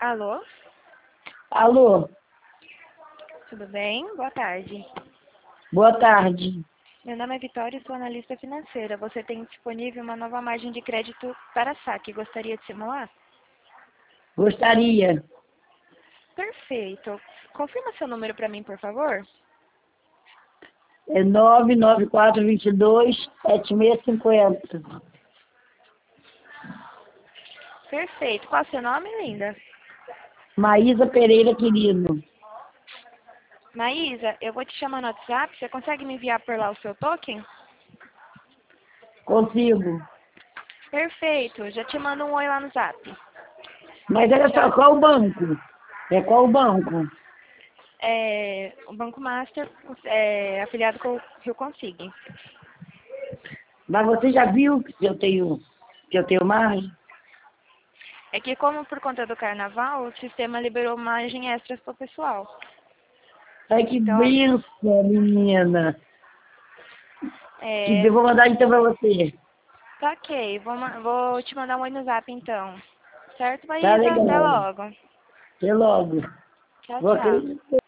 Alô, Alô, tudo bem? Boa tarde. boa tarde. Meu nome é Vitória e sou analista financeira. Você tem disponível uma nova margem de crédito para saque. Gostaria de simular? Gostaria. Perfeito. Confirma seu número para mim, por favor. É 99422-7650. Perfeito. Qual é o seu nome, linda? Maísa Pereira, querido. Maísa, eu vou te chamar no WhatsApp. Você consegue me enviar por lá o seu token? Consigo. Perfeito. Já te mando um oi lá no Zap. Mas olha só, Já, qual o banco? É qual o banco? o Banco Master afiliado com o Rio Consig. Mas você já viu que eu tenho margem? É que como por conta do carnaval, o sistema liberou margem extras para o pessoal. Ai, que Então, benção, menina. é, Vou mandar então pra você. tá ok. Vou te mandar um oi no Zap então. Certo, Tá Maísa? Até legal. logo. Até logo. Tchau, tchau. Você